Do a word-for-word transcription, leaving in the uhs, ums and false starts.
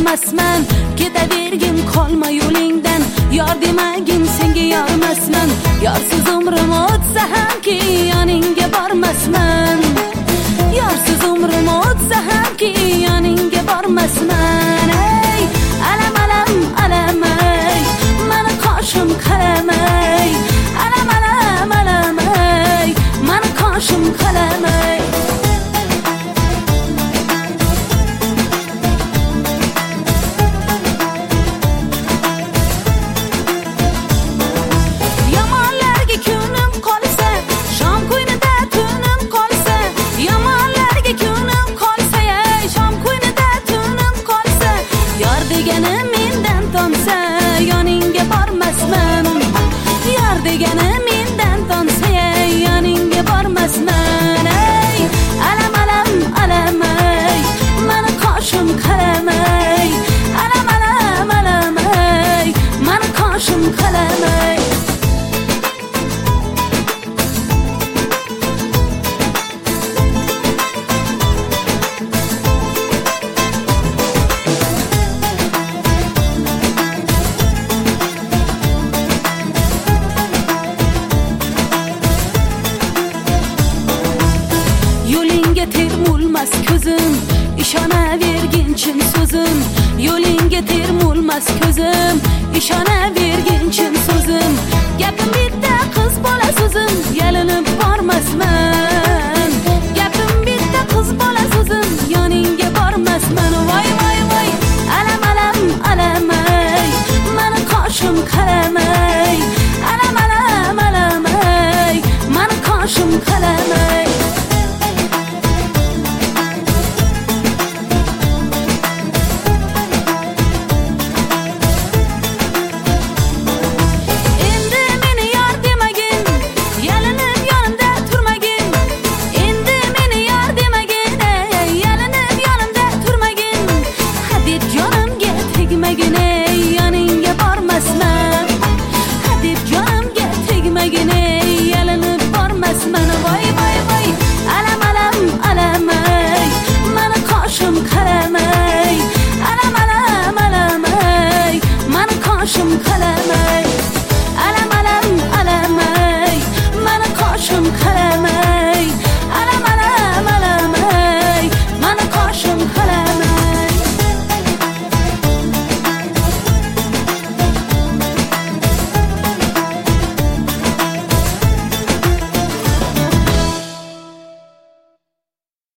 bormasman. Ketavergin qolma yo'lingdan, yor demagin senga yormasman. Yorsiz umrim o'tsa hamki yoningga bormasman. Yorsiz umrim o'tsa hamki yoningga bormasman. Ey alam alam alam ey, mani qoshim qalamay. Alam alam alam ey, mani qoshim qalamay. Termulmas ko'zim, ishonavergin chin so'zim. Yo'lingga termulmas ko'zim, ishonavergin chin so'zim. Gapim bitta qiz bola so'zim, yalinib bormasman. Gapim bitta qiz bola so'zim, yoningga bormasman. Voy voy voy, alam alam alam ey, mani qoshim qalamay. Alam alam alam ey, mani qoshim qalamay. Alam alam alam ey, mani qoshim qalamay.